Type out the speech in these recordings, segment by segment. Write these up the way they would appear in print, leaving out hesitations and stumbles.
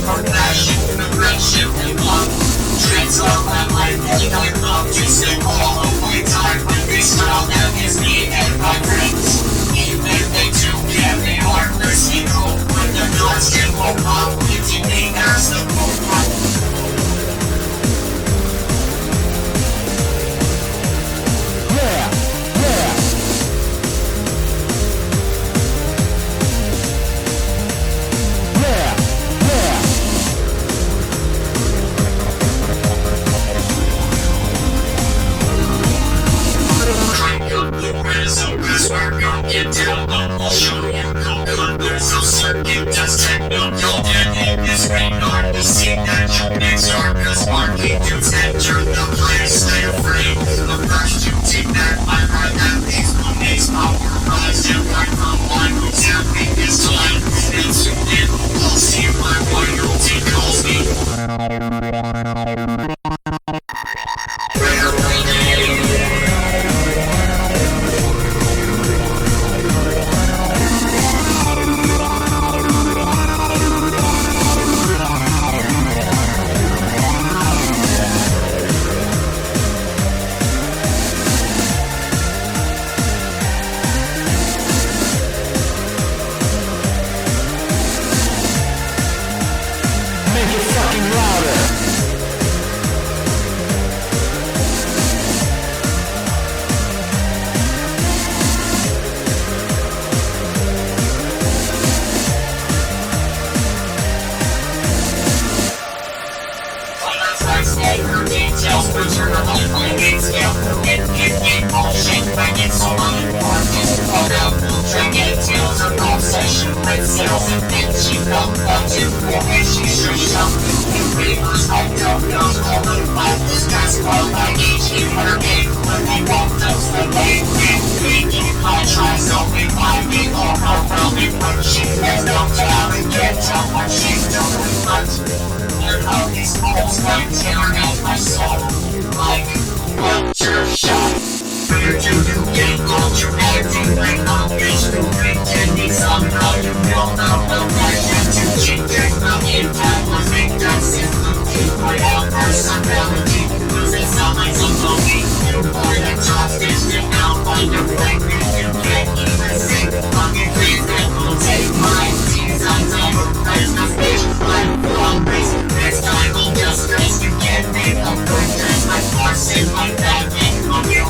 compassion, aggression, and love. Transform my life, and I love to spend all of my time with this child that is me and my friends. Even they too can be heartless and cold when the doors can open up, hitting me as the moon. Get down, I'll show you no colors of circuit. Just technical and this rain on the scene that you mix are cause market dudes enter the place. Stay afraid. The first you take back my right that leaves no makes power rise. And right from one who's happy this time. And soon it will see my loyalty calls me.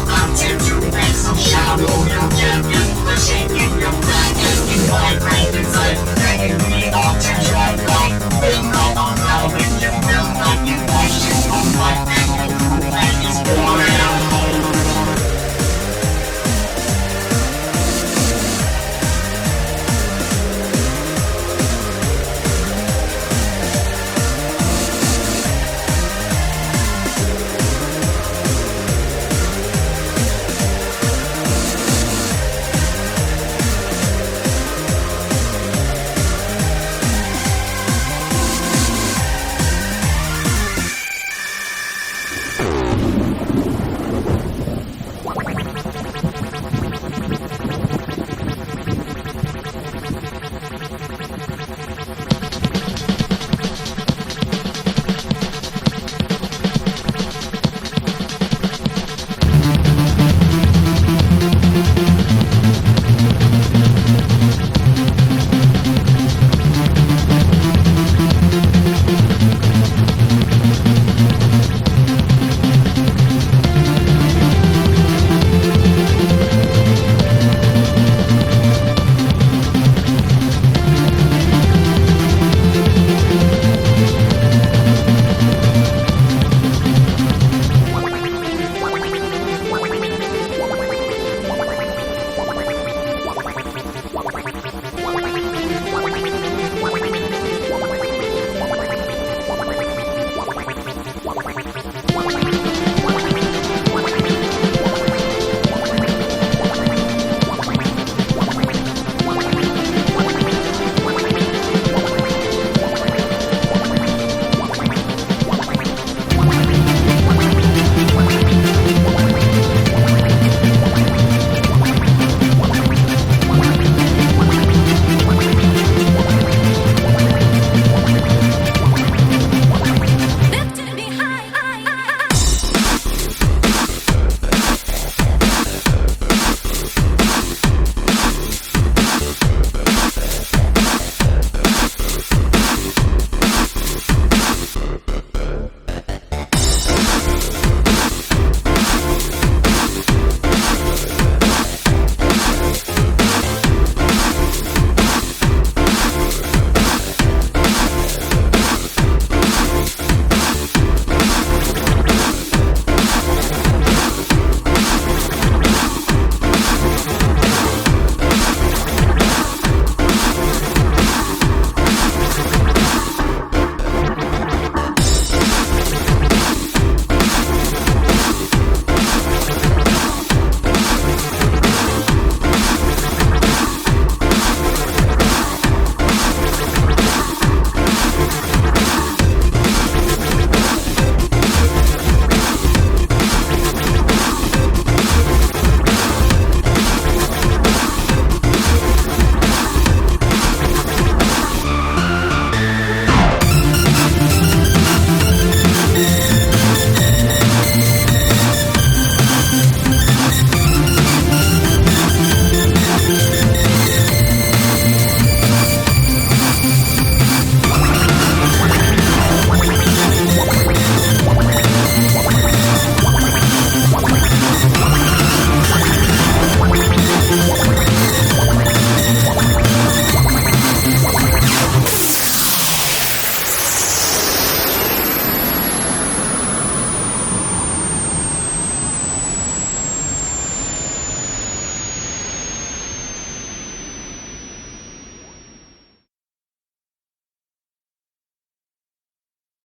Shadow, you'll get me, pushing in your back, and you vibrate inside.